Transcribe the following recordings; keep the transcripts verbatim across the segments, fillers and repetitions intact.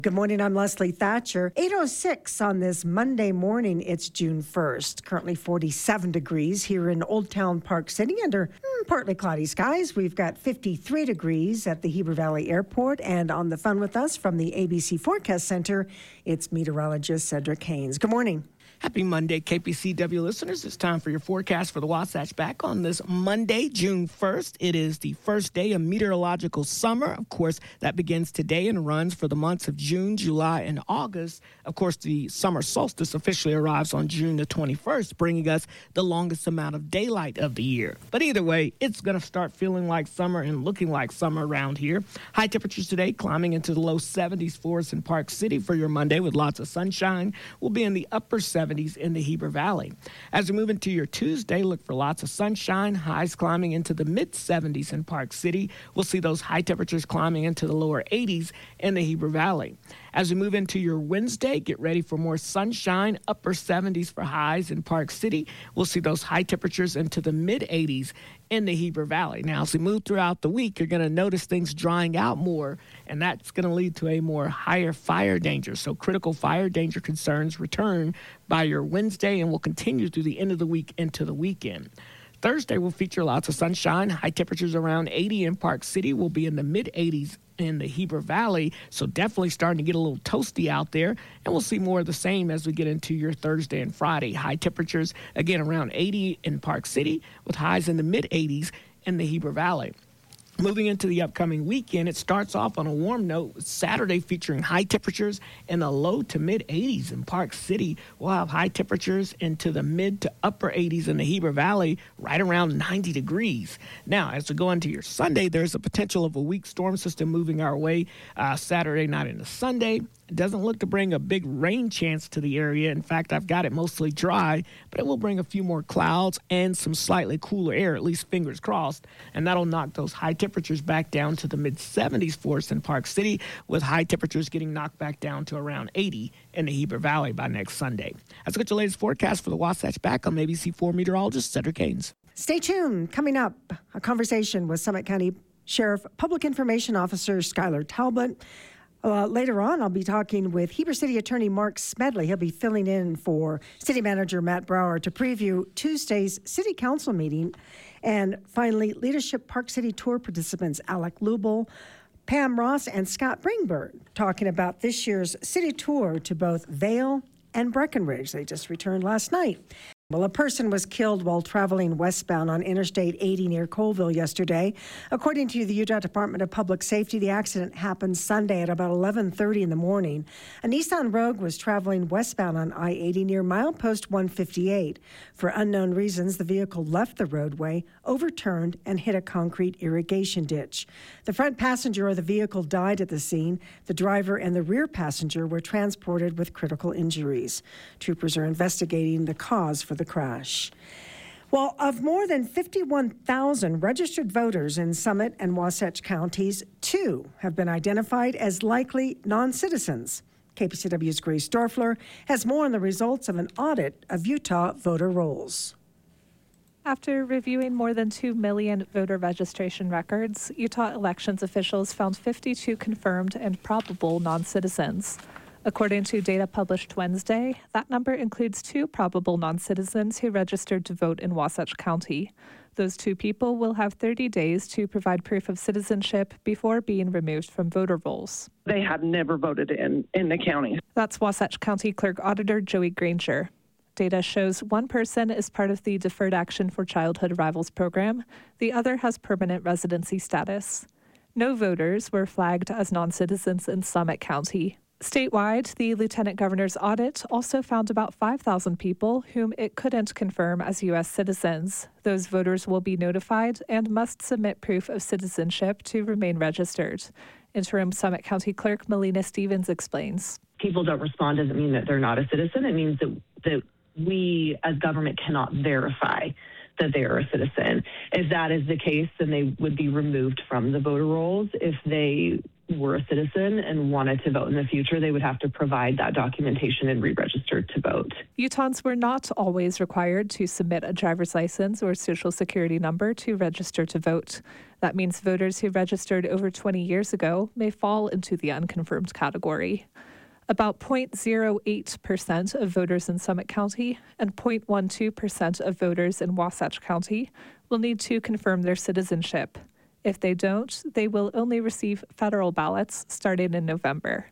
Good morning, I'm Leslie Thatcher. eight oh six on this Monday morning, it's June first. Currently forty-seven degrees here in Old Town Park City under mm, partly cloudy skies. We've got fifty-three degrees at the Heber Valley Airport. And on the phone with us from the A B C Forecast Center, it's meteorologist Cedric Haynes. Good morning. Happy Monday, K P C W listeners. It's time for your forecast for the Wasatch back on this Monday, June first. It is the first day of meteorological summer. Of course, that begins today and runs for the months of June, July, and August. Of course, the summer solstice officially arrives on June the twenty-first, bringing us the longest amount of daylight of the year. But either way, it's going to start feeling like summer and looking like summer around here. High temperatures today climbing into the low seventies for us in Park City for your Monday with lots of sunshine. We'll be in the upper seventies in the Heber Valley. As we move into your Tuesday, look for lots of sunshine, highs climbing into the mid seventies in Park City. We'll see those high temperatures climbing into the lower eighties in the Heber Valley. As we move into your Wednesday, get ready for more sunshine, upper seventies for highs in Park City. We'll see those high temperatures into the mid eighties in the Heber Valley. Now, as we move throughout the week, you're going to notice things drying out more, and that's going to lead to a more higher fire danger. So critical fire danger concerns return by your Wednesday and will continue through the end of the week into the weekend. Thursday will feature lots of sunshine. High temperatures around eighty in Park City. Will be in the mid eighties in the Heber Valley, so definitely starting to get a little toasty out there, and we'll see more of the same as we get into your Thursday and Friday. High temperatures, again, around eighty in Park City, with highs in the mid eighties in the Heber Valley. Moving into the upcoming weekend, it starts off on a warm note with Saturday featuring high temperatures in the low to mid eighties in Park City. We'll have high temperatures into the mid to upper eighties in the Heber Valley, right around ninety degrees. Now, as we go into your Sunday, there's a potential of a weak storm system moving our way uh, Saturday night into Sunday. It doesn't look to bring a big rain chance to the area. In fact, I've got it mostly dry, but it will bring a few more clouds and some slightly cooler air, at least fingers crossed, and that'll knock those high temperatures back down to the mid seventies for us in Park City, with high temperatures getting knocked back down to around eighty in the Heber Valley by next Sunday. Let's get your latest forecast for the Wasatch back on A B C four meteorologist Cedric Haynes. Stay tuned. Coming up, a conversation with Summit County Sheriff Public Information Officer Skylar Talbot. Uh, later on, I'll be talking with Heber City Attorney Mark Smedley. He'll be filling in for City Manager Matt Brower to preview Tuesday's City Council meeting. And finally, Leadership Park City Tour participants Alec Lubel, Pam Ross, and Scott Bringbird talking about this year's city tour to both Vail and Breckenridge. They just returned last night. Well, a person was killed while traveling westbound on Interstate eighty near Colville yesterday. According to the Utah Department of Public Safety, the accident happened Sunday at about eleven thirty in the morning. A Nissan Rogue was traveling westbound on I eighty near milepost one fifty-eight. For unknown reasons, the vehicle left the roadway, overturned, and hit a concrete irrigation ditch. The front passenger of the vehicle died at the scene. The driver and the rear passenger were transported with critical injuries. Troopers are investigating the cause for the crash. Well, of more than fifty-one thousand registered voters in Summit and Wasatch counties, two have been identified as likely non-citizens. K P C W's Grace Dorfler has more on the results of an audit of Utah voter rolls. After reviewing more than two million voter registration records, Utah elections officials found fifty-two confirmed and probable non-citizens. According to data published Wednesday, that number includes two probable non-citizens who registered to vote in Wasatch County. Those two people will have thirty days to provide proof of citizenship before being removed from voter rolls. They had never voted in, in the county. That's Wasatch County Clerk Auditor Joey Granger. Data shows one person is part of the Deferred Action for Childhood Arrivals program. The other has permanent residency status. No voters were flagged as non-citizens in Summit County. Statewide, the Lieutenant Governor's audit also found about five thousand people whom it couldn't confirm as U S citizens. Those voters will be notified and must submit proof of citizenship to remain registered. Interim Summit County Clerk Melina Stevens explains. People don't respond doesn't mean that they're not a citizen. It means that, that we as government cannot verify that they are a citizen. If that is the case, then they would be removed from the voter rolls. If they were a citizen and wanted to vote in the future, they would have to provide that documentation and re-register to vote. Utahns were not always required to submit a driver's license or social security number to register to vote. That means voters who registered over twenty years ago may fall into the unconfirmed category. About zero point zero eight percent of voters in Summit County and zero point one two percent of voters in Wasatch County will need to confirm their citizenship. If they don't, they will only receive federal ballots starting in November.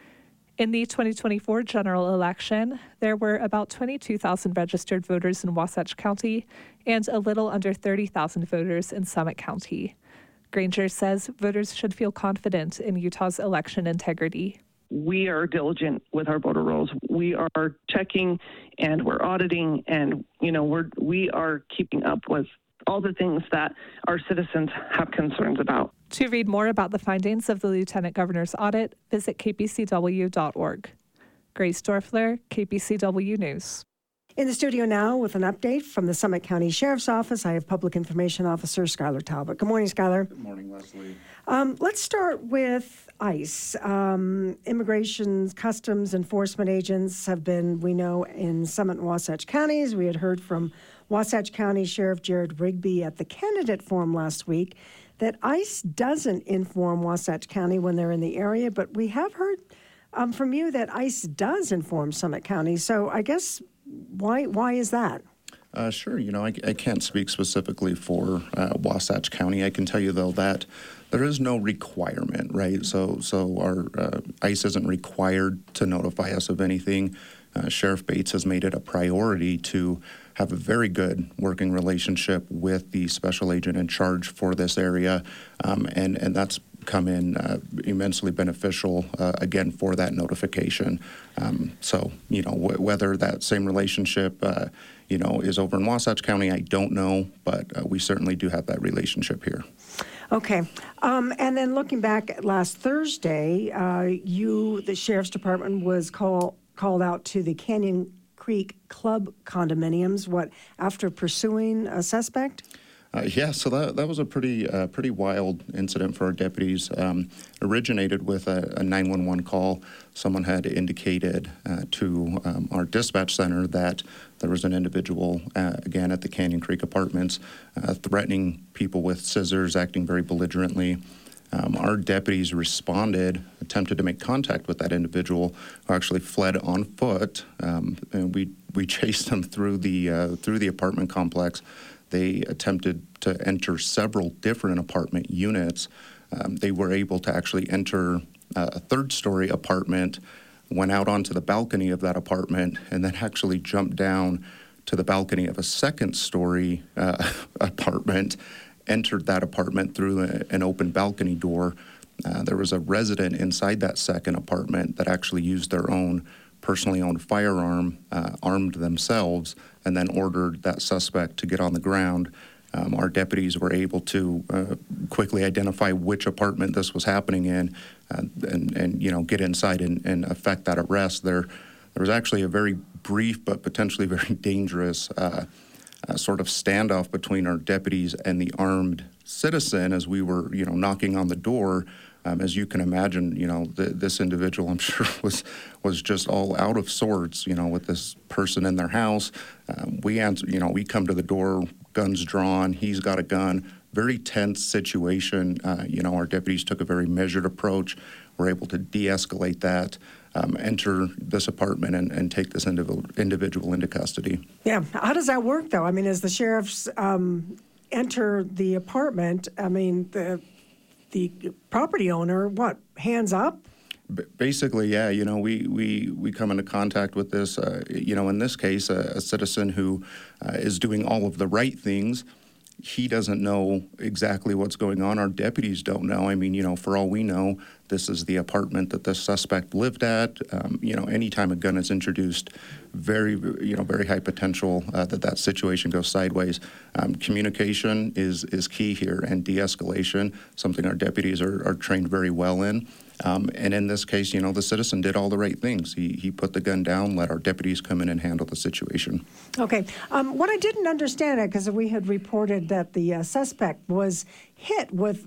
In the twenty twenty-four general election, there were about twenty-two thousand registered voters in Wasatch County and a little under thirty thousand voters in Summit County. Granger says voters should feel confident in Utah's election integrity. We are diligent with our voter rolls. We are checking and we're auditing, and you know we're we are keeping up with all the things that our citizens have concerns about. To read more about the findings of the Lieutenant Governor's audit, visit k p c w dot org. Grace Dorfler, K P C W News. In the studio now with an update from the Summit County Sheriff's Office, I have Public Information Officer Skylar Talbot. Good morning, Skylar. Good morning, Leslie. Um, let's start with ICE. Um, Immigration Customs Enforcement agents have been, we know, in Summit and Wasatch counties. We had heard from Wasatch County Sheriff Jared Rigby at the candidate forum last week that ICE doesn't inform Wasatch County when they're in the area, but we have heard um, from you that ICE does inform Summit County. So I guess why why is that? Uh, sure. You know, I, I can't speak specifically for uh, Wasatch County. I can tell you, though, that there is no requirement, right? So, so our uh, ICE isn't required to notify us of anything. Uh, Sheriff Bates has made it a priority to have a very good working relationship with the special agent in charge for this area, um, and, and that's come in uh, immensely beneficial, uh, again, for that notification. Um, so, you know, w- whether that same relationship, uh, you know, is over in Wasatch County, I don't know, but uh, we certainly do have that relationship here. Okay. Um, and then looking back at last Thursday, uh, you, the Sheriff's Department, was call, called out to the Canyon Creek Club condominiums, what, after pursuing a suspect? Uh, yeah, so that that was a pretty uh, pretty wild incident for our deputies. Um, originated with a, a nine one one call. Someone had indicated uh, to um, our dispatch center that there was an individual, uh, again, at the Canyon Creek Apartments, uh, threatening people with scissors, acting very belligerently. Um, our deputies responded, attempted to make contact with that individual, who actually fled on foot, um, and we we chased him through the uh, through the apartment complex. They attempted to enter several different apartment units. Um, they were able to actually enter uh, a third-story apartment, went out onto the balcony of that apartment, and then actually jumped down to the balcony of a second-story uh, apartment, entered that apartment through a, an open balcony door. Uh, there was a resident inside that second apartment that actually used their own personally owned firearm, uh, armed themselves, and then ordered that suspect to get on the ground. Um, our deputies were able to uh, quickly identify which apartment this was happening in, uh, and, and you know get inside and, and effect that arrest. There, there was actually a very brief but potentially very dangerous uh, uh, sort of standoff between our deputies and the armed citizen as we were, you know, knocking on the door. Um, as you can imagine, you know, the, this individual, I'm sure, was was just all out of sorts, you know, with this person in their house. Um, we answer, you know, we come to the door, guns drawn. He's got a gun. Very tense situation. Uh, you know, our deputies took a very measured approach. We're able to de-escalate that, um, enter this apartment, and, and take this individual individual into custody. Yeah. How does that work, though? I mean, as the sheriffs um, enter the apartment, I mean, the the property owner, what, hands up? B- basically, yeah. You know, we, we, we come into contact with this, uh, you know, in this case, a, a citizen who uh, is doing all of the right things. He doesn't know exactly what's going on. Our deputies don't know. I mean, you know, for all we know, this is the apartment that the suspect lived at. Um, you know, anytime a gun is introduced, very, you know, very high potential uh, that that situation goes sideways. Um, communication is is key here, and de-escalation, something our deputies are, are trained very well in. Um, and in this case, you know, the citizen did all the right things. He he put the gun down, let our deputies come in and handle the situation. Okay. Um, what I didn't understand, because we had reported that the uh, suspect was hit with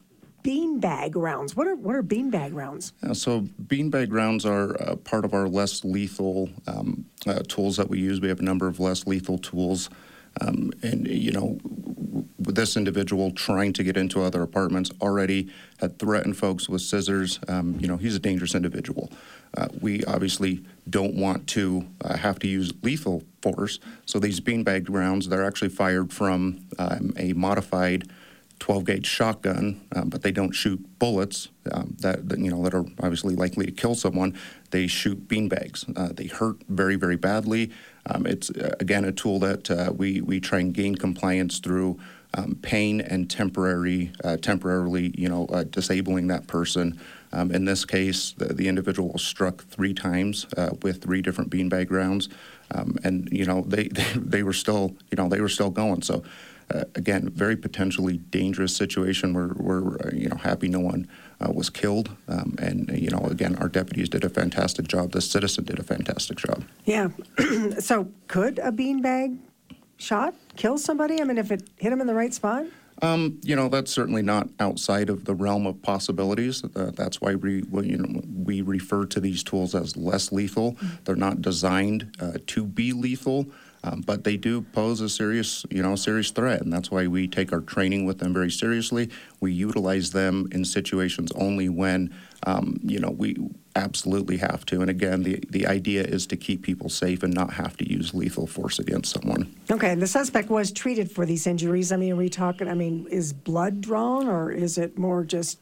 beanbag rounds. What are what are beanbag rounds? Yeah, so beanbag rounds are uh, part of our less lethal um, uh, tools that we use. We have a number of less lethal tools. Um, and, you know, with this individual trying to get into other apartments already had threatened folks with scissors. Um, you know, he's a dangerous individual. Uh, we obviously don't want to uh, have to use lethal force. So these beanbag rounds, they're actually fired from um, a modified twelve gauge shotgun, um, but they don't shoot bullets um, that, that, you know, that are obviously likely to kill someone. They shoot beanbags. Uh, they hurt very, very badly. Um, it's, uh, again, a tool that uh, we, we try and gain compliance through um, pain and temporary, uh, temporarily, you know, uh, disabling that person. Um, in this case, the, the individual was struck three times uh, with three different beanbag rounds. Um, and, you know, they, they, they were still, you know, they were still going. So, Uh, again, very potentially dangerous situation. We're, we're uh, you know, happy no one uh, was killed. Um, and, you know, again, our deputies did a fantastic job. The citizen did a fantastic job. Yeah. So could a beanbag shot kill somebody? I mean, if it hit him in the right spot? Um, you know, that's certainly not outside of the realm of possibilities. Uh, that's why we, well, you know, we refer to these tools as less lethal. Mm-hmm. They're not designed uh, to be lethal. Um, but they do pose a serious, you know, serious threat, and that's why we take our training with them very seriously. We utilize them in situations only when, um, you know, we absolutely have to. And again, the, the idea is to keep people safe and not have to use lethal force against someone. Okay, the suspect was treated for these injuries. I mean, are we talking, I mean, is blood drawn, or is it more just,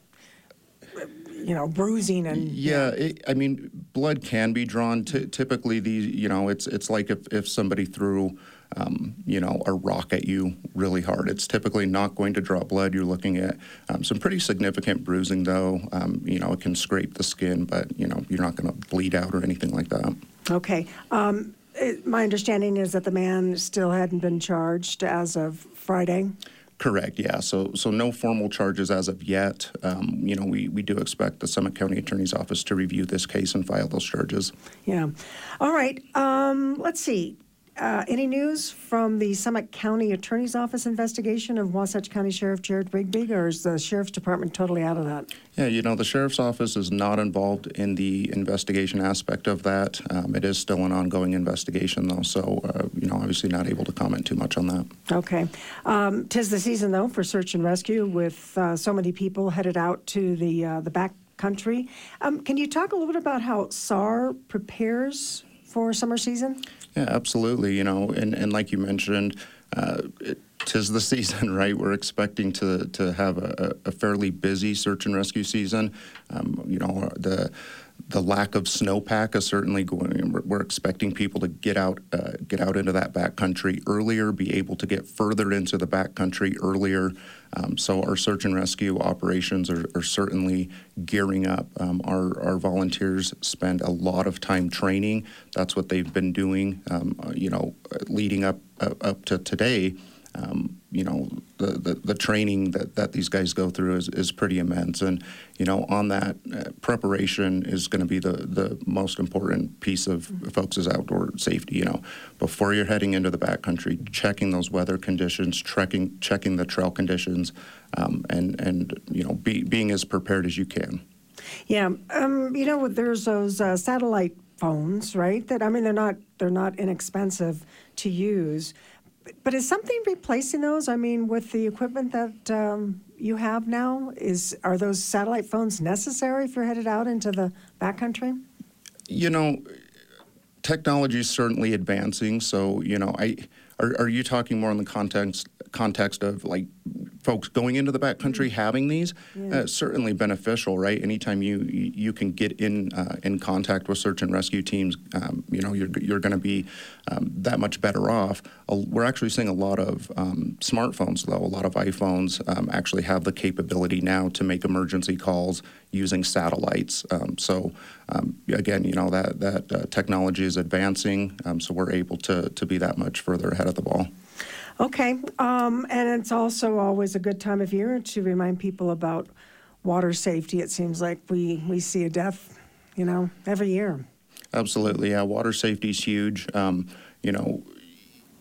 you know, bruising and... Yeah, it, I mean, blood can be drawn. T- typically, these, you know, it's it's like if, if somebody threw, um, you know, a rock at you really hard. It's typically not going to draw blood. You're looking at um, some pretty significant bruising, though. Um, you know, it can scrape the skin, but, you know, you're not going to bleed out or anything like that. Okay. Um, it, my understanding is that the man still hadn't been charged as of Friday. Correct, yeah. So so no formal charges as of yet. Um, you know, we, we do expect the Summit County Attorney's Office to review this case and file those charges. Yeah. All right. Um, let's see. Uh, any news from the Summit County Attorney's Office investigation of Wasatch County Sheriff Jared Rigby, or is the Sheriff's Department totally out of that? Yeah, you know, the Sheriff's Office is not involved in the investigation aspect of that. Um, it is still an ongoing investigation, though, so, uh, you know, obviously not able to comment too much on that. Okay. Um, 'tis the season, though, for search and rescue, with uh, so many people headed out to the, uh, the back country. Um, can you talk a little bit about how S A R prepares for summer season? Yeah, absolutely. You know, and, and like you mentioned, uh, it, 'tis the season, right? We're expecting to to have a, a fairly busy search and rescue season. Um, you know, the the lack of snowpack is certainly going. We're, we're expecting people to get out, uh, get out into that backcountry earlier, be able to get further into the backcountry earlier. Um, so our search and rescue operations are, are certainly gearing up. Um, our our volunteers spend a lot of time training. That's what they've been doing. Um, uh, you know, leading up uh, up to today. Um, you know, the, the, the training that, that these guys go through is, is pretty immense. And, you know, on that, uh, preparation is going to be the, the most important piece of folks' outdoor safety. You know, before you're heading into the backcountry, checking those weather conditions, checking, checking the trail conditions, um, and, and, you know, be, being as prepared as you can. Yeah. Um, you know, there's those uh, satellite phones, right? That, I mean, they're not, they're not inexpensive to use. But is something replacing those? I mean, with the equipment that um, you have now, is are those satellite phones necessary if you're headed out into the backcountry? You know, technology is certainly advancing. So, you know, I are, are you talking more in the context context of like folks going into the backcountry having these? Yeah. Uh, certainly beneficial, right? Anytime you you can get in uh, in contact with search and rescue teams, um, you know, you're you're going to be um, that much better off. Uh, we're actually seeing a lot of um, smartphones, though. A lot of iPhones um, actually have the capability now to make emergency calls using satellites. Um, so um, again, you know, that that uh, technology is advancing, um, so we're able to to be that much further ahead of the ball. Okay, um, and it's also always a good time of year to remind people about water safety. It seems like we, we see a death, you know, every year. Absolutely, yeah. Water safety is huge. Um, you know,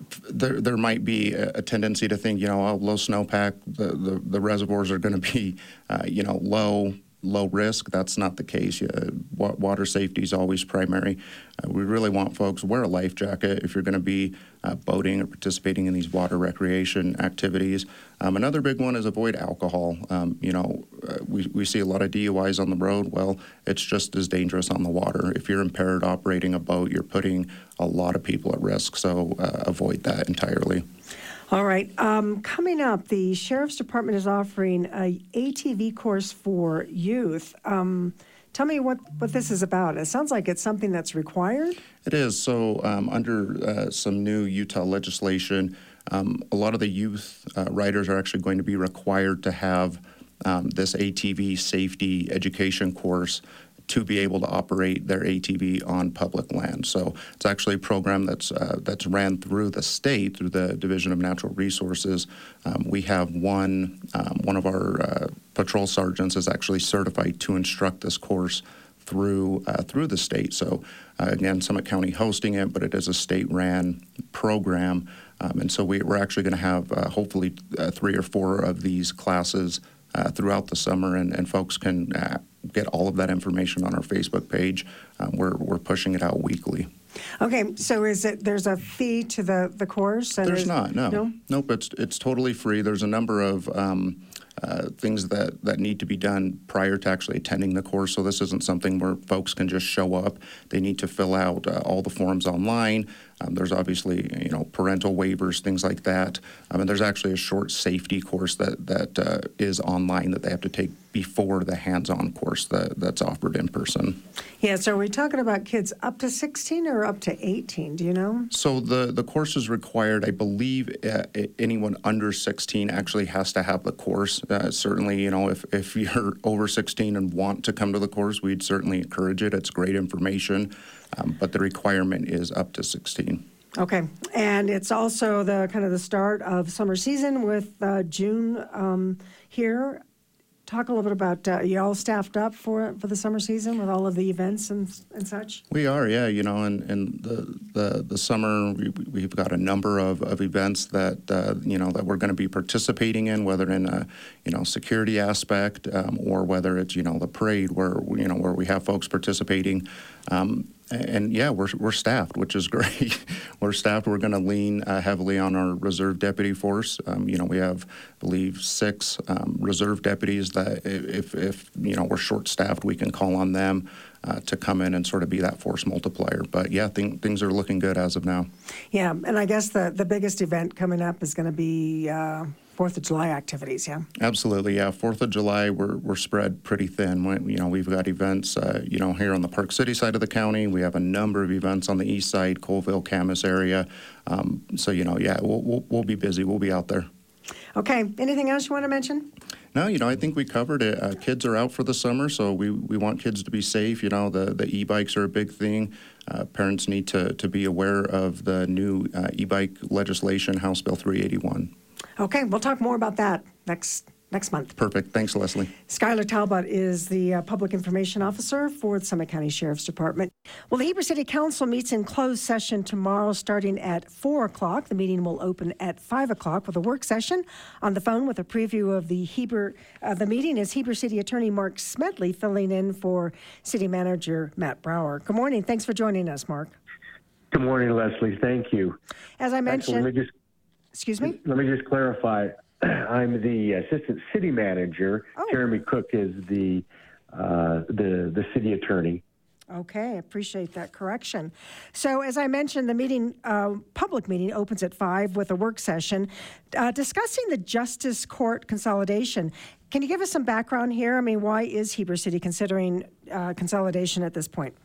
there there might be a, a tendency to think, you know, oh, low snowpack, the, the, the reservoirs are going to be, uh, you know, low. low risk. That's not the case. Uh, water safety is always primary. Uh, we really want folks to wear a life jacket if you're going to be uh, boating or participating in these water recreation activities. Um, another big one is avoid alcohol. Um, you know, uh, we, we see a lot of D U Is on the road. Well, it's just as dangerous on the water. If you're impaired operating a boat, you're putting a lot of people at risk. So uh, avoid that entirely. All right. Um, coming up, the Sheriff's Department is offering a A T V course for youth. Um, tell me what, what this is about. It sounds like it's something that's required. It is. So um, under uh, some new Utah legislation, um, a lot of the youth uh, riders are actually going to be required to have um, this A T V safety education course to be able to operate their A T V on public land. So it's actually a program that's uh, that's ran through the state, through the Division of Natural Resources. Um, we have one, um, one of our uh, patrol sergeants is actually certified to instruct this course through uh, through the state. So uh, again, Summit County hosting it, but it is a state-ran program. Um, and so we, we're actually going to have uh, hopefully uh, three or four of these classes uh, throughout the summer, and, and folks can uh, get all of that information on our Facebook page. Um, we're we're pushing it out weekly. Okay, so is it there's a fee to the the course? And There's is, not. No. no. Nope. It's it's totally free. There's a number of um, uh, things that that need to be done prior to actually attending the course. So this isn't something where folks can just show up. They need to fill out uh, all the forms online. Um, there's obviously, you know, parental waivers, things like that. Um, and there's actually a short safety course that that uh, is online that they have to take before the hands-on course that, that's offered in person. Yeah, so are we talking about kids up to sixteen or up to eighteen? Do you know? So the, the course is required. I believe uh, anyone under sixteen actually has to have the course. Uh, certainly, you know, if, if you're over sixteen and want to come to the course, we'd certainly encourage it. It's great information, um, but the requirement is up to sixteen. Okay, and it's also the kind of the start of summer season with uh, June um, here. Talk a little bit about, uh, are you all staffed up for for the summer season with all of the events and and such? We are, yeah. You know, in, in the, the the summer, we, we've got a number of, of events that, uh, you know, that we're going to be participating in, whether in a, you know, security aspect um, or whether it's, you know, the parade where, you know, where we have folks participating. Um, And yeah, we're we're staffed, which is great. We're staffed. We're going to lean uh, heavily on our reserve deputy force. Um, you know, we have, I believe, six um, reserve deputies that if, if, you know, we're short-staffed, we can call on them uh, to come in and sort of be that force multiplier. But yeah, th- things are looking good as of now. Yeah, and I guess the, the biggest event coming up is going to be uh, Fourth of July activities, yeah? Absolutely, yeah. Fourth of July, we're we're spread pretty thin. We, you know, we've got events, uh, you know, here on the Park City side of the county. We have a number of events on the east side, Colville, Camas area. Um, so, you know, yeah, we'll, we'll we'll be busy. We'll be out there. Okay. Anything else you want to mention? No, you know, I think we covered it. Uh, kids are out for the summer, so we, we want kids to be safe. You know, the, the e-bikes are a big thing. Uh, parents need to, to be aware of the new uh, e-bike legislation, House Bill three eighty-one. Okay, we'll talk more about that next next month. Perfect. Thanks, Leslie. Skylar Talbot is the uh, Public Information Officer for the Summit County Sheriff's Department. Well, the Heber City Council meets in closed session tomorrow starting at four o'clock. The meeting will open at five o'clock with a work session. On the phone with a preview of the Heber, uh, the meeting is Heber City Attorney Mark Smedley filling in for City Manager Matt Brower. Good morning. Thanks for joining us, Mark. Good morning, Leslie. Thank you. As I mentioned... Actually, let me just, excuse me? Let me just clarify. I'm the Assistant City Manager. Oh. Jeremy Cook is the uh, the the City Attorney. Okay, I appreciate that correction. So, as I mentioned, the meeting, uh, public meeting, opens at five with a work session uh, discussing the Justice Court consolidation. Can you give us some background here? I mean, why is Heber City considering uh, consolidation at this point?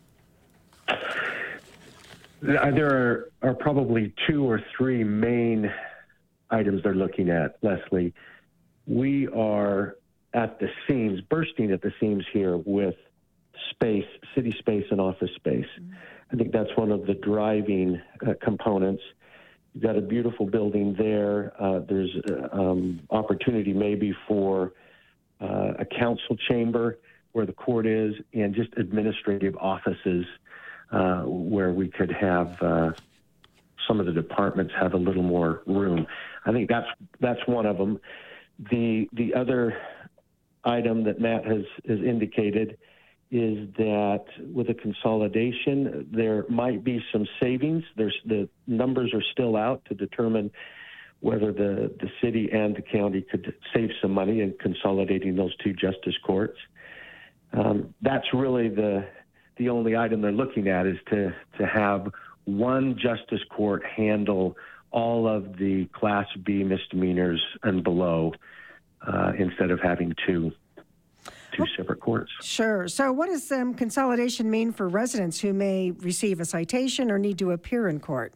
There are, are probably two or three main items they're looking at, Leslie. We are at the seams, bursting at the seams here with space, city space and office space. Mm-hmm. I think that's one of the driving uh, components. You've got a beautiful building there. Uh, there's uh, um, opportunity maybe for uh, a council chamber where the court is and just administrative offices uh, where we could have uh, some of the departments have a little more room. I think that's that's one of them. The the other item that Matt has, has indicated is that with a consolidation, there might be some savings. There's the numbers are still out to determine whether the, the city and the county could save some money in consolidating those two justice courts. Um, that's really the the only item they're looking at, is to to have one justice court handle all of the Class B misdemeanors and below, uh, instead of having two two separate courts. Sure. So what does um, consolidation mean for residents who may receive a citation or need to appear in court?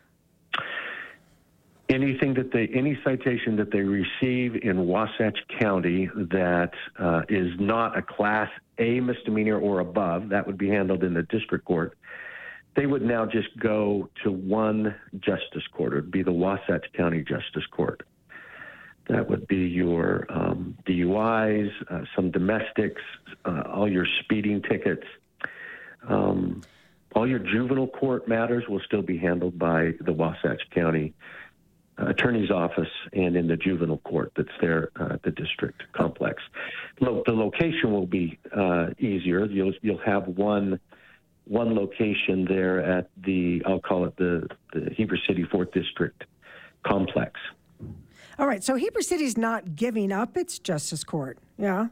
Anything that they, any citation that they receive in Wasatch County that uh, is not a Class A misdemeanor or above, that would be handled in the district court. They would now just go to one justice court. It would be the Wasatch County Justice Court. That would be your um, D U Is, uh, some domestics, uh, all your speeding tickets. Um, all your juvenile court matters will still be handled by the Wasatch County Attorney's Office and in the juvenile court that's there uh, at the district complex. Lo- the location will be uh, easier. You'll you'll have one one location there at the, I'll call it the, the Heber City fourth District complex. All right, so Heber City's not giving up its justice court, yeah?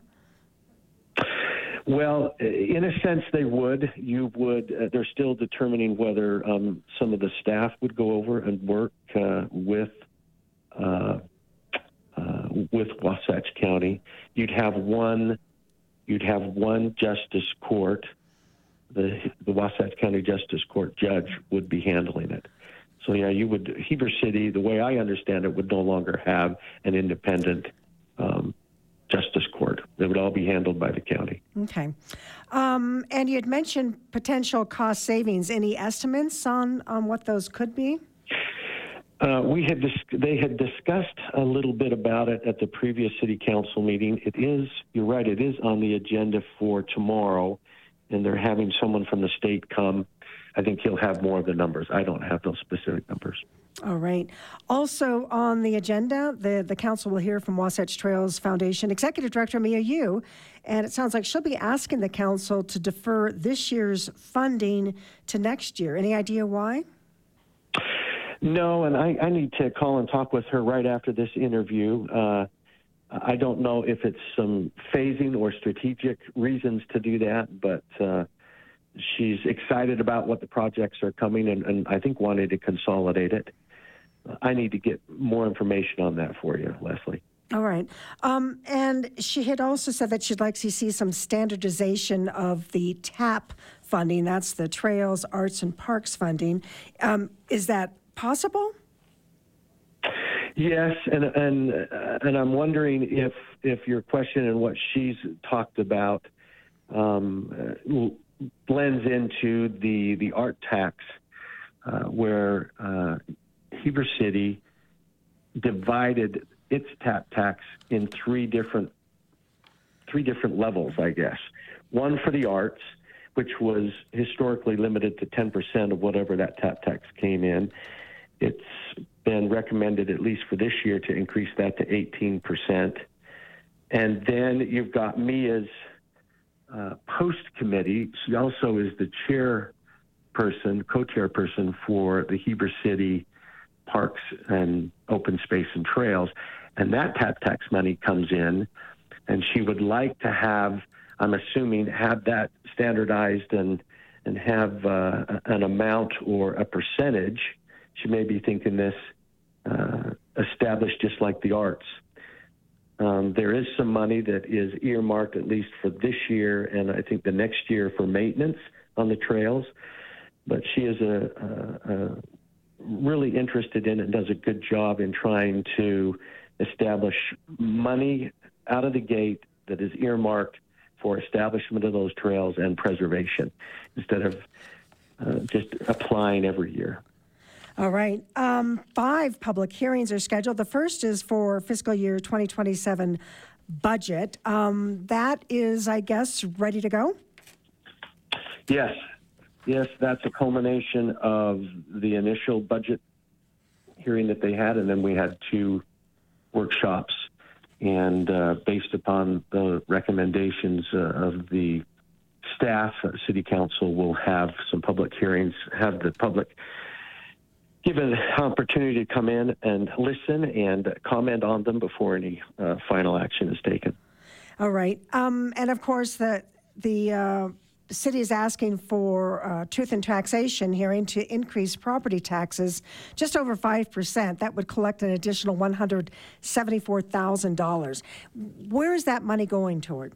Well, in a sense, they would. You would. Uh, they're still determining whether um, some of the staff would go over and work uh, with uh, uh, with Wasatch County. You'd have one. You'd have one justice court. The the Wasatch County Justice Court judge would be handling it. So yeah, you would. Heber City, the way I understand it, would no longer have an independent Um, justice court. They would all be handled by the county. Okay. Um, and you had mentioned potential cost savings. Any estimates on, on what those could be? Uh, we had dis- they had discussed a little bit about it at the previous city council meeting. It is, you're right, it is on the agenda for tomorrow, and they're having someone from the state come. I think he'll have more of the numbers. I don't have those specific numbers. All right. Also on the agenda, the, the council will hear from Wasatch Trails Foundation Executive Director Mia Yu, and it sounds like she'll be asking the council to defer this year's funding to next year. Any idea why? No, and I, I need to call and talk with her right after this interview. Uh, I don't know if it's some phasing or strategic reasons to do that, but uh, she's excited about what the projects are coming and, and I think wanted to consolidate it. I need to get more information on that for you, Leslie. All right. Um, and she had also said that she'd like to see some standardization of the TAP funding. That's the Trails, Arts, and Parks funding. Um, is that possible? Yes, and and uh, and I'm wondering if if your question and what she's talked about um, uh, blends into the the art tax, uh, where uh, Heber City divided its TAP tax in three different three different levels, I guess. One for the arts, which was historically limited to ten percent of whatever that TAP tax came in. It's been recommended, at least for this year, to increase that to eighteen percent. And then you've got Mia's uh, post committee. She also is the chairperson, co-chairperson for the Heber City Parks and Open Space and Trails. And that TAP tax money comes in, and she would like to have, I'm assuming, have that standardized and, and have uh, an amount or a percentage. She may be thinking this uh, established just like the arts. Um, there is some money that is earmarked, at least for this year, and I think the next year for maintenance on the trails. But she is a, a, a really interested in it and does a good job in trying to establish money out of the gate that is earmarked for establishment of those trails and preservation instead of uh, just applying every year. All right. Um, five public hearings are scheduled. The first is for fiscal year twenty twenty-seven budget. Um, that is, I guess, ready to go? Yes. yes, that's a culmination of the initial budget hearing that they had, and then we had two workshops. And uh, based upon the recommendations uh, of the staff, uh, City Council will have some public hearings, have the public given an opportunity to come in and listen and comment on them before any uh, final action is taken. All right. Um, and of course, the, the uh, city is asking for uh, truth and taxation hearing to increase property taxes just over five percent. That would collect an additional one hundred seventy-four thousand dollars. Where is that money going toward?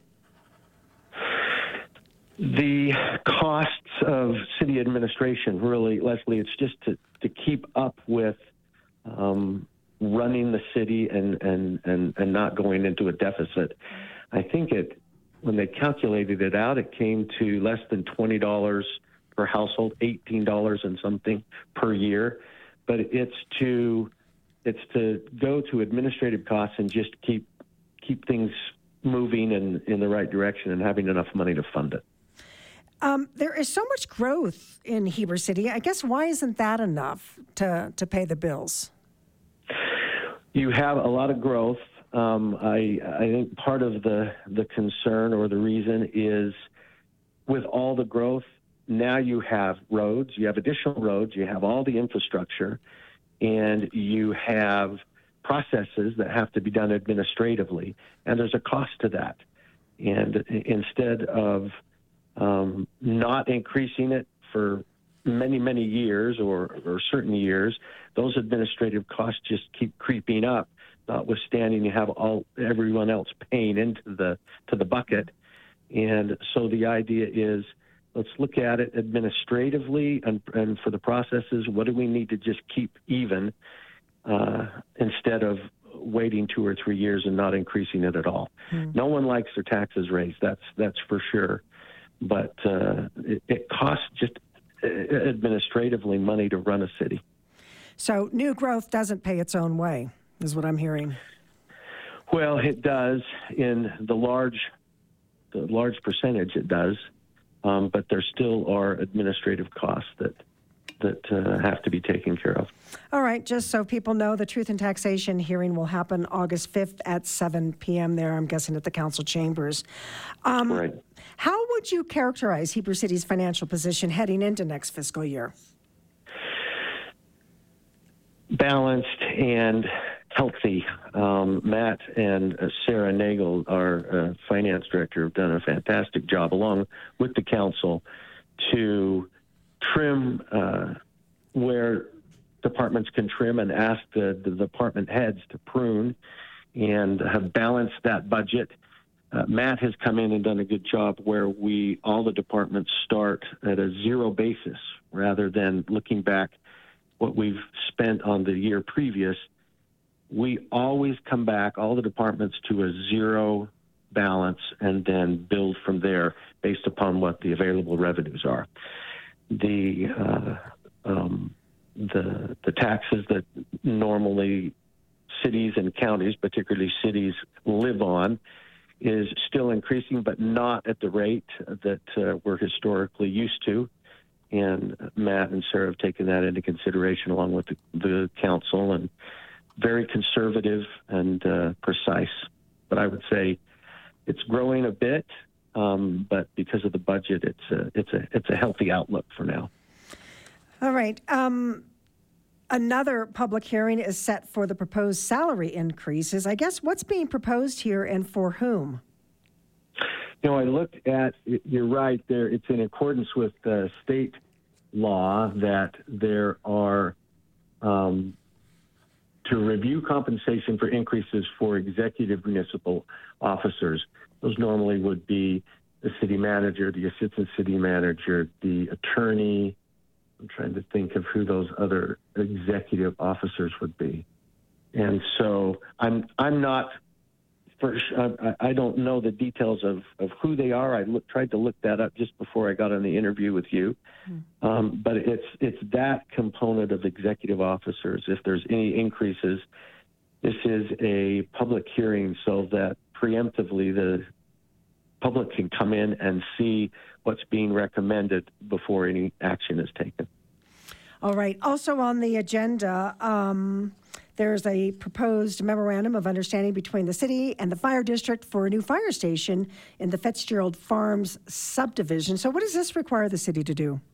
The costs of city administration, really, Leslie, it's just to, to keep up with um, running the city and, and, and, and not going into a deficit. I think it, when they calculated it out, it came to less than twenty dollars per household, eighteen dollars and something per year. But it's to, it's to go to administrative costs and just keep, keep things moving in, in the right direction and having enough money to fund it. Um, there is so much growth in Heber City. I guess why isn't that enough to, to pay the bills? You have a lot of growth. Um, I, I think part of the, the concern or the reason is with all the growth, now you have roads, you have additional roads, you have all the infrastructure, and you have processes that have to be done administratively, and there's a cost to that. And instead of um, not increasing it for many, many years or, or certain years, those administrative costs just keep creeping up, notwithstanding you have all everyone else paying into the to the bucket. And so the idea is, let's look at it administratively, and, and for the processes, what do we need to just keep even uh, instead of waiting two or three years and not increasing it at all. Mm. No one likes their taxes raised, that's that's for sure. But uh, it, it costs just administratively money to run a city. So new growth doesn't pay its own way, is what I'm hearing. Well, it does in the large, the large percentage. It does, um, but there still are administrative costs that that uh, have to be taken care of. All right, just so people know, the Truth and Taxation hearing will happen August fifth at seven p.m. there, I'm guessing at the council chambers. Um, right. How would you characterize Heber City's financial position heading into next fiscal year? Balanced and healthy. Um, Matt and uh, Sarah Nagel, our uh, finance director, have done a fantastic job along with the council to trim uh, where departments can trim and ask the, the department heads to prune and have balanced that budget. Uh, Matt has come in and done a good job where we, all the departments start at a zero basis rather than looking back what we've spent on the year previous. We always come back, all the departments, to a zero balance and then build from there based upon what the available revenues are. The uh, um, the the taxes that normally cities and counties, particularly cities, live on, is still increasing, but not at the rate that uh, we're historically used to. And Matt and Sarah have taken that into consideration along with the, the council, and very conservative and uh, precise. But I would say it's growing a bit. Um, but because of the budget, it's a, it's a it's a healthy outlook for now. All right. Um, another public hearing is set for the proposed salary increases. I guess what's being proposed here and for whom? You know, I looked at, you're right there, it's in accordance with uh, state law that there are, um, to review compensation for increases for executive municipal officers. Those normally would be the city manager, the assistant city manager, the attorney. I'm trying to think of who those other executive officers would be. And so I'm I'm not, for, I, I don't know the details of, of who they are. I look, tried to look that up just before I got on the interview with you. Mm-hmm. Um, but it's it's that component of executive officers. If there's any increases, this is a public hearing so that preemptively the public can come in and see what's being recommended before any action is taken. All right. Also on the agenda, um, there's a proposed memorandum of understanding between the city and the fire district for a new fire station in the Fitzgerald Farms subdivision. So what does this require the city to do?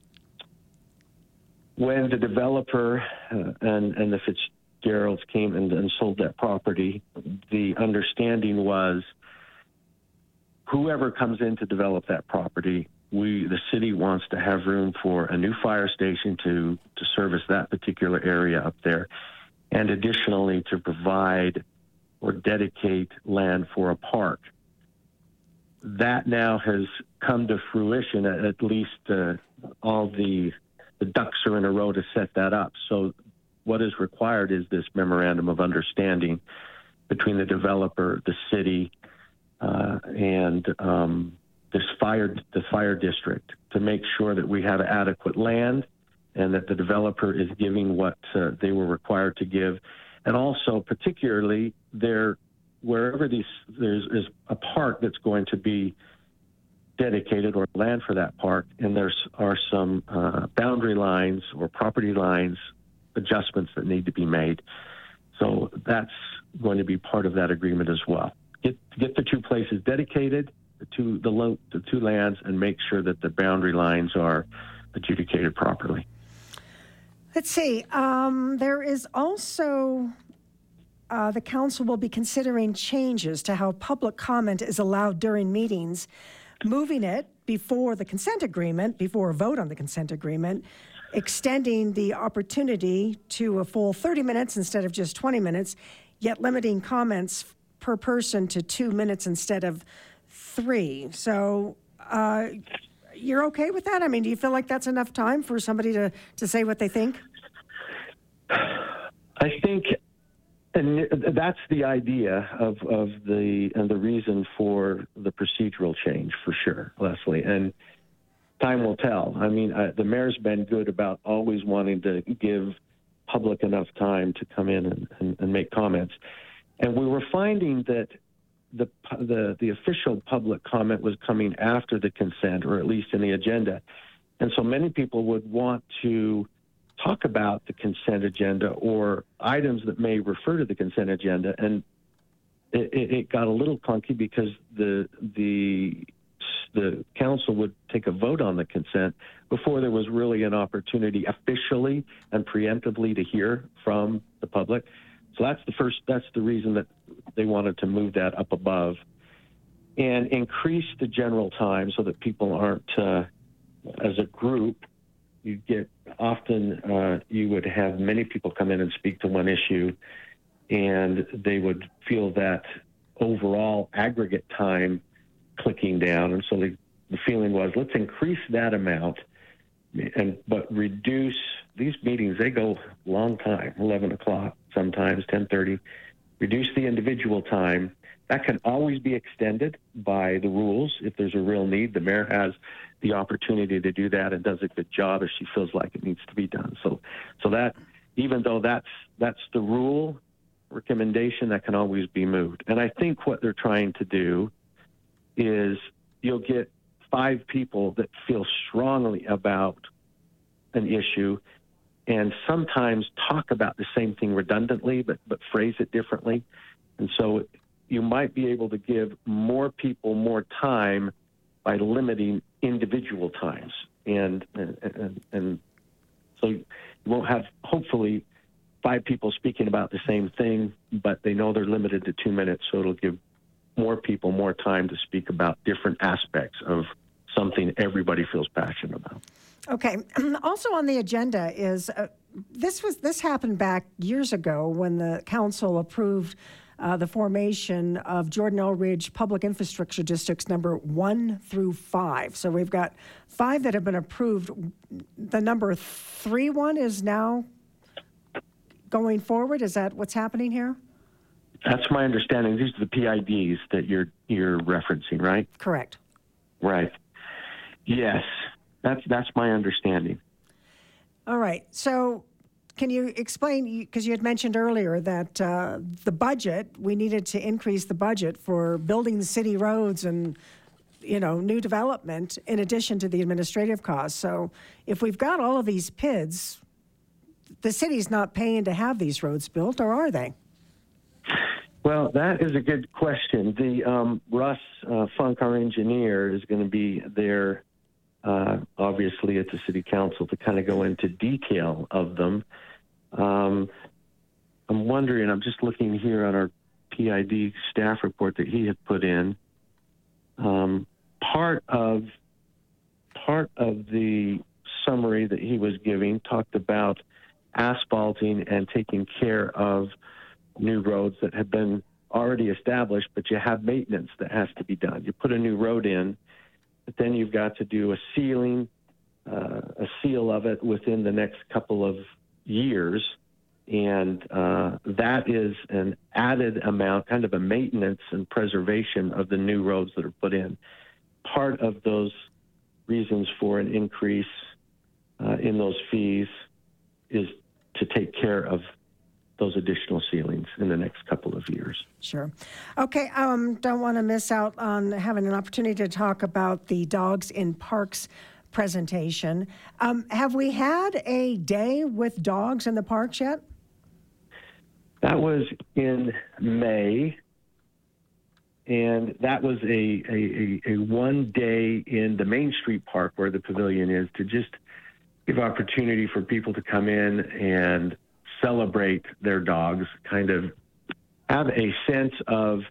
When the developer uh, and, and the Fitzgeralds came and, and sold that property, the understanding was whoever comes in to develop that property, we, the city wants to have room for a new fire station to, to service that particular area up there, and additionally to provide or dedicate land for a park. That now has come to fruition, at least uh, all the, the ducks are in a row to set that up. So what is required is this memorandum of understanding between the developer, the city, uh, and um, this fire, the fire district, to make sure that we have adequate land and that the developer is giving what uh, they were required to give. And also, particularly, there, wherever these, there's is a park that's going to be dedicated or land for that park, and there's are some uh, boundary lines or property lines adjustments that need to be made. So that's going to be part of that agreement as well. Get get the two places dedicated, the two the, lo- the two lands, and make sure that the boundary lines are adjudicated properly. Let's see. Um, there is also uh, the council will be considering changes to how public comment is allowed during meetings, moving it before the consent agreement, before a vote on the consent agreement, extending the opportunity to a full thirty minutes instead of just twenty minutes, yet limiting comments per person to two minutes instead of three. So uh, you're okay with that? I mean, do you feel like that's enough time for somebody to, to say what they think? I think, and that's the idea of, of the and the reason for the procedural change, for sure, Leslie. And time will tell. I mean, uh, the mayor's been good about always wanting to give public enough time to come in and, and, and make comments. And we were finding that the, the the official public comment was coming after the consent, or at least in the agenda. And so many people would want to talk about the consent agenda or items that may refer to the consent agenda. And it, it, it got a little clunky because the the the council would take a vote on the consent before there was really an opportunity officially and preemptively to hear from the public. So that's the first, that's the reason that they wanted to move that up above and increase the general time so that people aren't, uh, as a group, you get often, uh, you would have many people come in and speak to one issue, and they would feel that overall aggregate time clicking down. And so the, the feeling was, let's increase that amount, and but reduce these meetings. They go a long time, eleven o'clock, sometimes ten thirty. Reduce the individual time. That can always be extended by the rules if there's a real need. The mayor has the opportunity to do that and does a good job if she feels like it needs to be done. So, so that even though that's that's the rule recommendation, that can always be moved. And I think what they're trying to do is you'll get five people that feel strongly about an issue and sometimes talk about the same thing redundantly, but, but phrase it differently. And so you might be able to give more people more time by limiting individual times. And, and, and, and so you won't have, hopefully, five people speaking about the same thing, but they know they're limited to two minutes, so it'll give more people more time to speak about different aspects of something everybody feels passionate about. Okay. Also on the agenda is uh, this was this happened back years ago when the council approved uh, the formation of Jordan L. Ridge Public Infrastructure Districts number one through five. So we've got five that have been approved. The number three one is now going forward. Is that what's happening here? That's my understanding. These are the P I Ds that you're you're referencing, right? Correct. Right. Yes, that's that's my understanding. All right. So can you explain, because you had mentioned earlier that uh, the budget, we needed to increase the budget for building the city roads and you know, new development in addition to the administrative costs. So if we've got all of these P I Ds, the city's not paying to have these roads built, or are they? Well, that is a good question. The um, Russ uh, Funk, our engineer, is going to be there, uh, obviously, at the city council to kind of go into detail of them. Um, I'm wondering, I'm just looking here on our P I D staff report that he had put in. Um, part of part of the summary that he was giving talked about asphalting and taking care of new roads that have been already established, but you have maintenance that has to be done. You put a new road in, but then you've got to do a sealing, uh, a seal of it within the next couple of years. And uh, that is an added amount, kind of a maintenance and preservation of the new roads that are put in. Part of those reasons for an increase uh, in those fees is to take care of those additional ceilings in the next couple of years. Sure. Okay, um, don't want to miss out on having an opportunity to talk about the Dogs in Parks presentation. Um, have we had a day with dogs in the parks yet? That was in May, and that was a, a, a, a one day in the Main Street Park where the pavilion is, to just give opportunity for people to come in and celebrate their dogs, kind of have a sense of,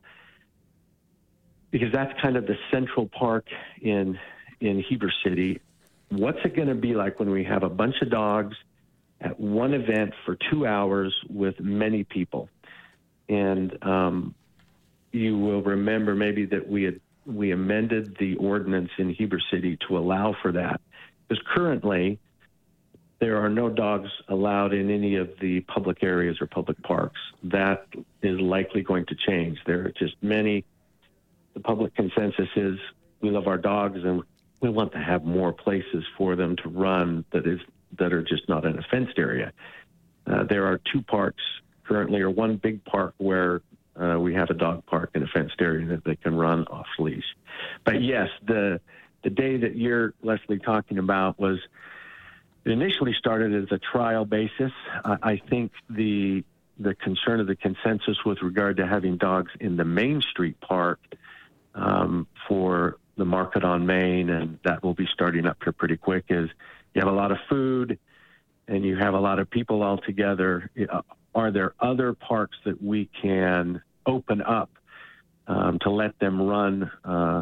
because that's kind of the central park in in Heber City. What's it going to be like when we have a bunch of dogs at one event for two hours with many people? And um, you will remember maybe that we had we amended the ordinance in Heber City to allow for that, because currently there are no dogs allowed in any of the public areas or public parks. That is likely going to change. There are just many. The public consensus is we love our dogs and we want to have more places for them to run that is that are just not in a fenced area. Uh, there are two parks currently, or one big park where uh, we have a dog park in a fenced area that they can run off leash. But yes, the the day that you're, Leslie, talking about was, it initially started as a trial basis. Uh, I think the the concern of the consensus with regard to having dogs in the Main Street Park um, for the Market on Main, and that will be starting up here pretty quick, is you have a lot of food and you have a lot of people all together. Are there other parks that we can open up um, to let them run uh,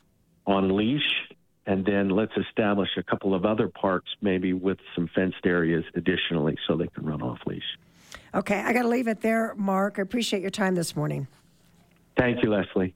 on leash? And then let's establish a couple of other parks, maybe with some fenced areas additionally, so they can run off leash. Okay, I got to leave it there, Mark. I appreciate your time this morning. Thank you, Leslie.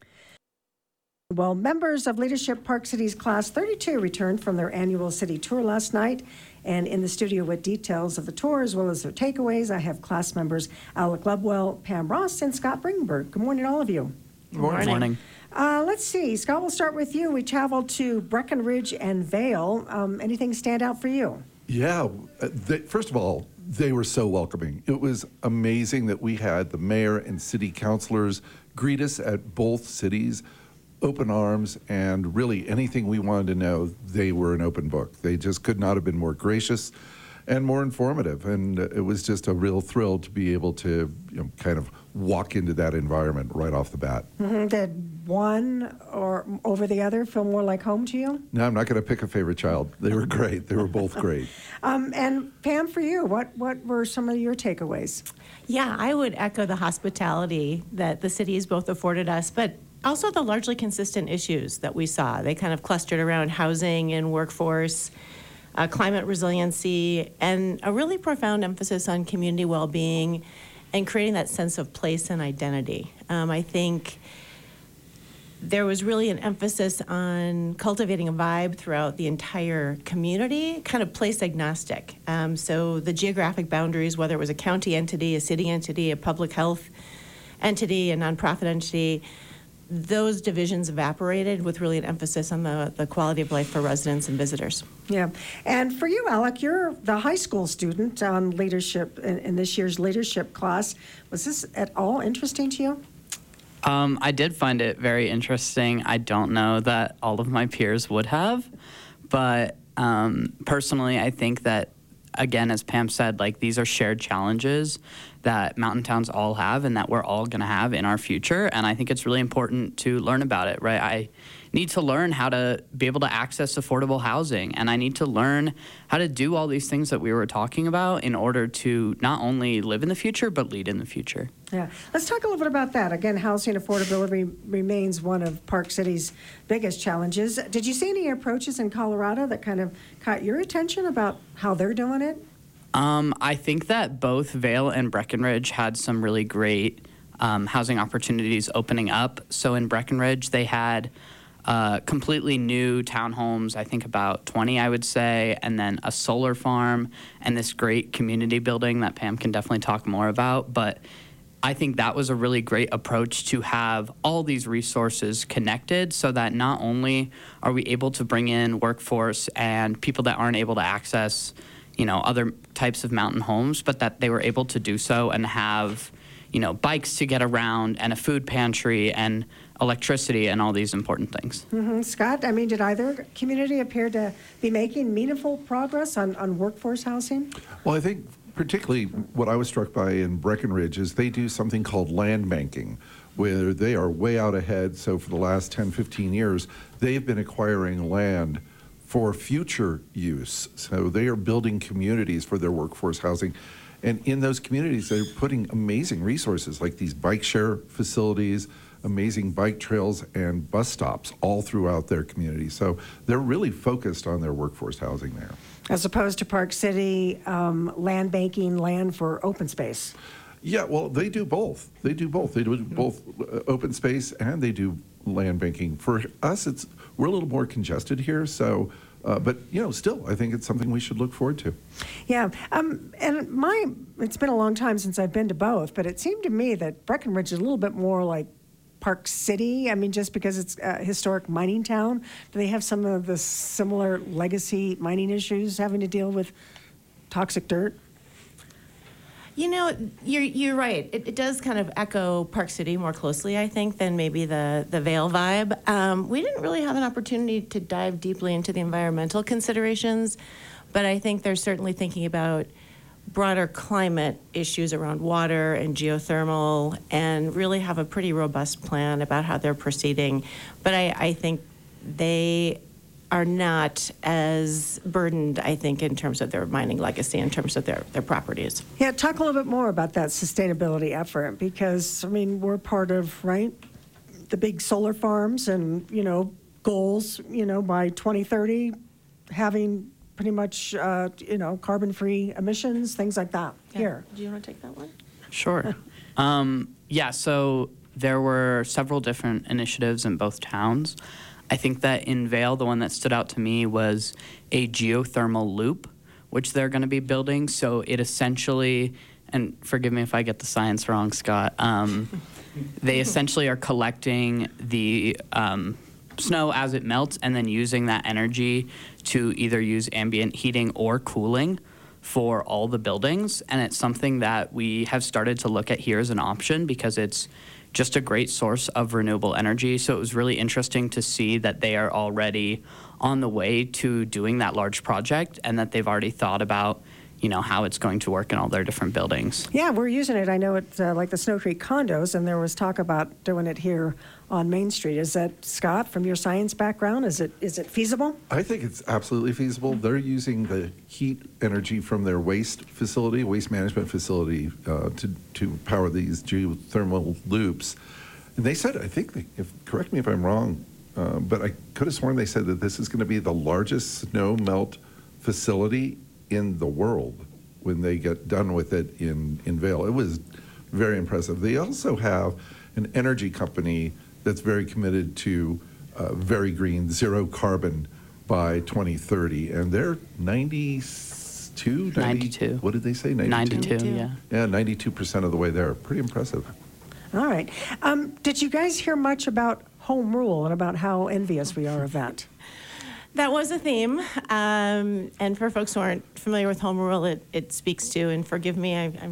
Well, members of Leadership Park Cities Class thirty-two returned from their annual city tour last night. And in the studio with details of the tour as well as their takeaways, I have class members Alec Lovewell, Pam Ross, and Scott Bringenberg. Good morning, all of you. Good morning. morning. Uh, let's see. Scott, we'll start with you. We traveled to Breckenridge and Vail. Um, anything stand out for you? Yeah. They, first of all, they were so welcoming. It was amazing that we had the mayor and city councilors greet us at both cities, open arms, and really anything we wanted to know, they were an open book. They just could not have been more gracious and more informative. And it was just a real thrill to be able to, you know, kind of walk into that environment right off the bat. Mm-hmm. Did one or over the other feel more like home to you? No, I'm not going to pick a favorite child. They were great. They were both great. um, and Pam, for you, what, what were some of your takeaways? Yeah, I would echo the hospitality that the city has both afforded us, but also the largely consistent issues that we saw. They kind of clustered around housing and workforce, uh, climate resiliency, and a really profound emphasis on community well-being and creating that sense of place and identity. Um, I think there was really an emphasis on cultivating a vibe throughout the entire community, kind of place agnostic. Um, so the geographic boundaries, whether it was a county entity, a city entity, a public health entity, a nonprofit entity, those divisions evaporated with really an emphasis on the, the quality of life for residents and visitors. Yeah. And for you, Alec, you're the high school student on leadership in, in this year's leadership class. Was this at all interesting to you? Um, I did find it very interesting. I don't know that all of my peers would have, but um, personally, I think that, again, as Pam said, like these are shared challenges that mountain towns all have and that we're all going to have in our future. And I think it's really important to learn about it, right? I need to learn how to be able to access affordable housing, and I need to learn how to do all these things that we were talking about in order to not only live in the future, but lead in the future. Yeah. Let's talk a little bit about that. Again, housing affordability remains one of Park City's biggest challenges. Did you see any approaches in Colorado that kind of caught your attention about how they're doing it? Um, I think that both Vail and Breckenridge had some really great um, housing opportunities opening up. So in Breckenridge, they had uh, completely new townhomes, I think about twenty, I would say, and then a solar farm and this great community building that Pam can definitely talk more about. But I think that was a really great approach to have all these resources connected so that not only are we able to bring in workforce and people that aren't able to access, you know, other types of mountain homes, but that they were able to do so and have, you know, bikes to get around and a food pantry and electricity and all these important things. Mm-hmm. Scott, I mean, did either community appear to be making meaningful progress on, on workforce housing? Well, I think particularly what I was struck by in Breckenridge is they do something called land banking, where they are way out ahead. So for the last ten, fifteen years, they've been acquiring land for future use. So they are building communities for their workforce housing. And in those communities, they're putting amazing resources like these bike share facilities, amazing bike trails, and bus stops all throughout their community. So they're really focused on their workforce housing there. As opposed to Park City um, land banking land for open space. Yeah, well, they do both. They do both. They do both uh, open space and they do land banking. For us, it's we're a little more congested here, so uh, but you know, still, I think it's something we should look forward to. Yeah, um, and my it's been a long time since I've been to both, but it seemed to me that Breckenridge is a little bit more like Park City. I mean, just because it's a historic mining town, do they have some of the similar legacy mining issues having to deal with toxic dirt? You know, you're you're right. It, it does kind of echo Park City more closely, I think, than maybe the the Vail vibe. Um, we didn't really have an opportunity to dive deeply into the environmental considerations, but I think they're certainly thinking about broader climate issues around water and geothermal, and really have a pretty robust plan about how they're proceeding. But I, I think they are not as burdened, I think, in terms of their mining legacy, in terms of their, their properties. Yeah, talk a little bit more about that sustainability effort, because, I mean, we're part of, right, the big solar farms and, you know, goals, you know, by twenty thirty, having pretty much, uh, you know, carbon-free emissions, things like that Yeah. here. Do you want to take that one? Sure. um, yeah, so there were several different initiatives in both towns. I think that in Vail, the one that stood out to me was a geothermal loop, which they're going to be building. So it essentially, and forgive me if I get the science wrong, Scott, um, they essentially are collecting the um, snow as it melts and then using that energy to either use ambient heating or cooling for all the buildings. And it's something that we have started to look at here as an option because it's just a great source of renewable energy. So it was really interesting to see that they are already on the way to doing that large project and that they've already thought about, you know, how it's going to work in all their different buildings. Yeah, we're using it. I know it's uh, like the Snow Creek condos, and there was talk about doing it here on Main Street. Is that, Scott, from your science background, is it is it feasible? I think it's absolutely feasible. They're using the heat energy from their waste facility, waste management facility, uh, to to power these geothermal loops. And they said, I think, they, if correct me if I'm wrong, uh, but I could have sworn they said that this is going to be the largest snow melt facility in the world when they get done with it in, in Vail. It was very impressive. They also have an energy company that's very committed to uh, very green, zero carbon by twenty thirty, and they're ninety-two, ninety, ninety-two. What did they say? ninety-two, ninety-two. yeah. Yeah, ninety-two percent of the way there. Pretty impressive. All right. Um, did you guys hear much about home rule and about how envious we are of that? That was a theme, um, and for folks who aren't familiar with home rule, it, it speaks to, and forgive me, I, I'm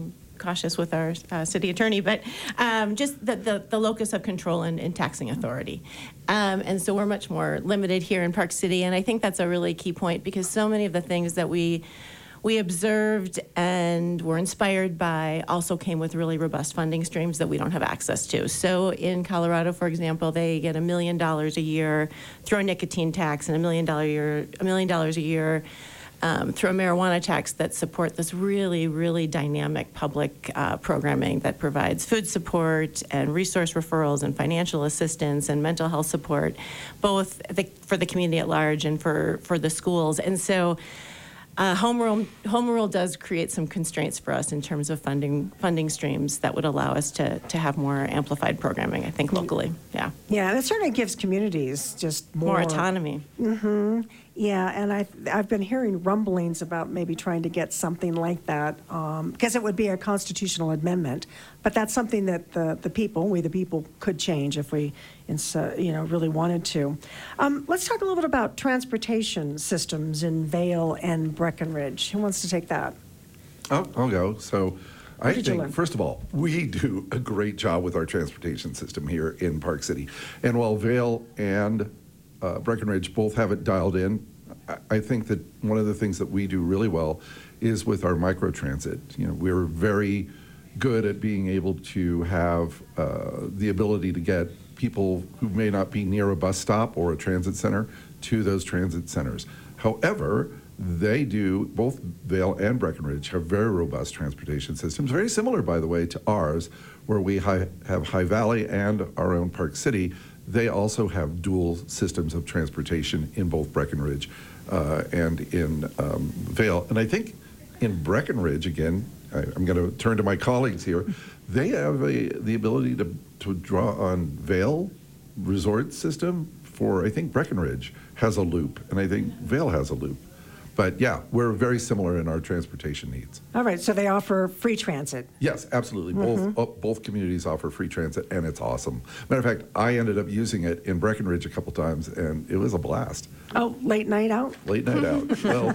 cautious with our uh, city attorney, but um, just the, the, the locus of control and, and taxing authority. Um, and so we're much more limited here in Park City, and I think that's a really key point because so many of the things that we we observed and were inspired by also came with really robust funding streams that we don't have access to. So in Colorado, for example, they get a million dollars a year through a nicotine tax and a million dollar year, a million dollars a year um, through a marijuana tax that support this really, really dynamic public uh, programming that provides food support and resource referrals and financial assistance and mental health support, both the, for the community at large and for, for the schools. And so Uh, home rule, home rule does create some constraints for us in terms of funding funding streams that would allow us to to have more amplified programming, I think, locally. Yeah. Yeah, and it certainly gives communities just more, More autonomy. Mm-hmm. Yeah, and I, I've been hearing rumblings about maybe trying to get something like that, um, because it would be a constitutional amendment. But that's something that the, the people, we the people, could change if we, ins- you know, really wanted to. Um, let's talk a little bit about transportation systems in Vail and Breckenridge. Who wants to take that? I'll, I'll go. So I did you learn? think, first of all, we do a great job with our transportation system here in Park City. And while Vail and uh, Breckenridge both have it dialed in, I, I think that one of the things that we do really well is with our microtransit. You know, we're very good at being able to have uh, the ability to get people who may not be near a bus stop or a transit center to those transit centers. However, they do, both Vail and Breckenridge have very robust transportation systems, very similar, by the way, to ours, where we hi- have High Valley and our own Park City. They also have dual systems of transportation in both Breckenridge uh, and in um, Vail. And I think in Breckenridge, again, I, I'm going to turn to my colleagues here, they have a, the ability to, to draw on Vail resort system for, I think Breckenridge has a loop, and I think Vail has a loop. But yeah, we're very similar in our transportation needs. All right, so they offer free transit. Yes, absolutely. Both uh, both communities offer free transit, and it's awesome. Matter of fact, I ended up using it in Breckenridge a couple times, and it was a blast. Oh, late night out? Late night out. Well,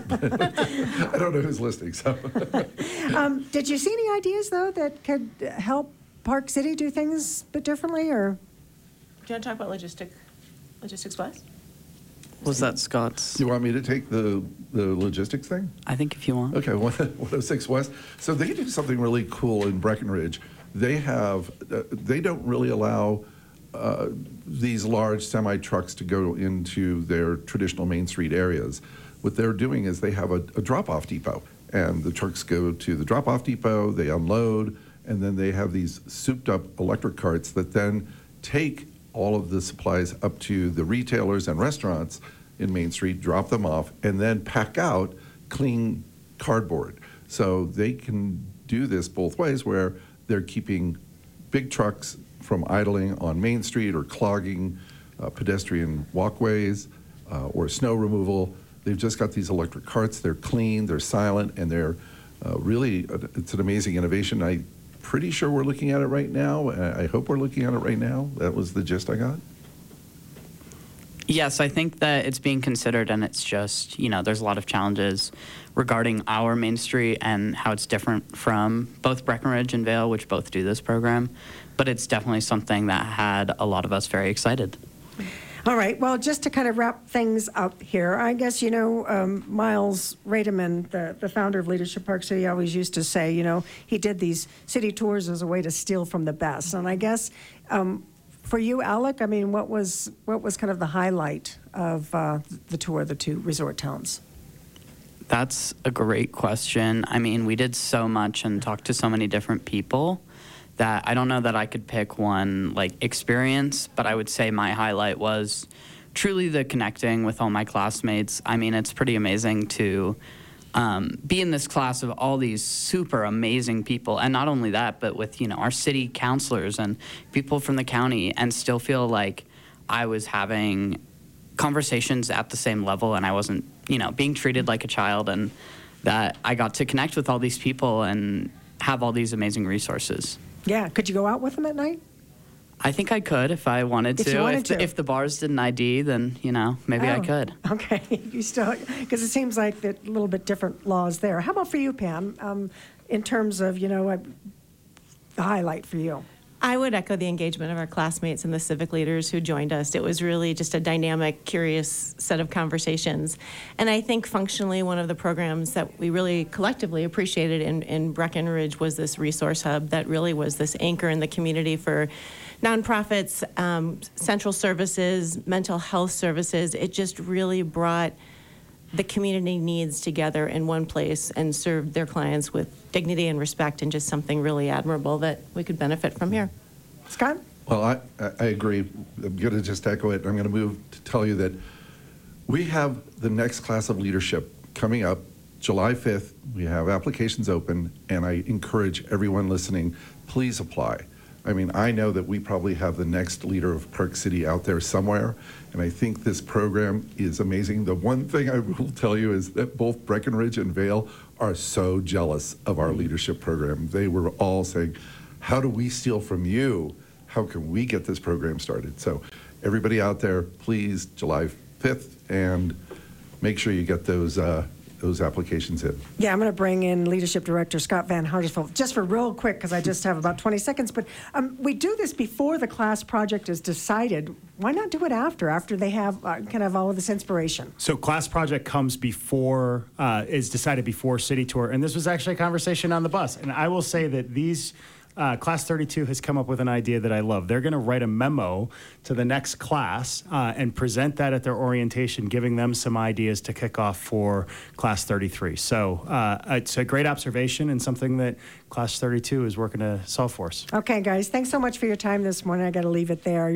I don't know who's listening, so. um, did you see any ideas, though, that could help Park City do things a bit differently, or? Do you want to talk about logistic, Logistics Plus? Was that Scott's? You want me to take the, the logistics thing? I think if you want. Okay, one oh six West. So they do something really cool in Breckenridge. They have, uh, they don't really allow uh, these large semi-trucks to go into their traditional Main Street areas. What they're doing is they have a, a drop-off depot, and the trucks go to the drop-off depot, they unload, and then they have these souped-up electric carts that then take all of the supplies up to the retailers and restaurants in Main Street, drop them off, and then pack out clean cardboard. So they can do this both ways, where they're keeping big trucks from idling on Main Street or clogging uh, pedestrian walkways uh, or snow removal. They've just got these electric carts. They're clean, they're silent, and they're uh, really, uh, it's an amazing innovation. I pretty sure we're looking at it right now. I hope we're looking at it right now. That was the gist I got. Yes, I think that it's being considered, and it's just, you know, there's a lot of challenges regarding our Main Street and how it's different from both Breckenridge and Vail, which both do this program. But it's definitely something that had a lot of us very excited. All right, well, just to kind of wrap things up here, I guess, you know, um, Miles Rademan, the, the founder of Leadership Park City, always used to say, you know, he did these city tours as a way to steal from the best. And I guess um, for you, Alec, I mean, what was what was kind of the highlight of uh, the tour of the two resort towns? That's a great question. I mean, we did so much and talked to so many different people that I don't know that I could pick one like experience, but I would say my highlight was truly the connecting with all my classmates. I mean, it's pretty amazing to um, be in this class of all these super amazing people, and not only that, but with, you know, our city councilors and people from the county, and still feel like I was having conversations at the same level, and I wasn't, you know, being treated like a child, and that I got to connect with all these people and have all these amazing resources. Yeah, could you go out with them at night? I think I could if I wanted If to. you wanted if, the, to. if the bars didn't I D, then, you know, maybe I Oh, could. Okay, you still, because it seems like that a little bit different laws there. How about for you, Pam? Um, in terms of, you know, uh, the highlight for you? I would echo the engagement of our classmates and the civic leaders who joined us. It was really just a dynamic, curious set of conversations. And I think functionally one of the programs that we really collectively appreciated in, in Breckenridge was this resource hub that really was this anchor in the community for nonprofits, um, central services, mental health services. It just really brought the community needs together in one place and served their clients with dignity and respect, and just something really admirable that we could benefit from here. Scott? Well, I, I agree. I'm going to just echo it. I'm going to move to tell you that we have the next class of leadership coming up July fifth. We have applications open, and I encourage everyone listening, please apply. I mean, I know that we probably have the next leader of Park City out there somewhere, and I think this program is amazing. The one thing I will tell you is that both Breckenridge and Vail are so jealous of our leadership program. They were all saying, how do we steal from you? How can we get this program started? So everybody out there, please, July fifth, and make sure you get those uh, those applications in. Yeah, I'm going to bring in Leadership Director Scott Van Hardersveld just for real quick, because I just have about twenty seconds. But um, we do this before the class project is decided. Why not do it after, after they have uh, kind of all of this inspiration? So class project comes before, uh, is decided before City Tour. And this was actually a conversation on the bus. And I will say that these Uh, Class thirty-two has come up with an idea that I love. They're going to write a memo to the next class uh, and present that at their orientation, giving them some ideas to kick off for Class thirty-three. So uh, it's a great observation and something that Class thirty-two is working to solve for us. Okay, guys, thanks so much for your time this morning. I got to leave it there.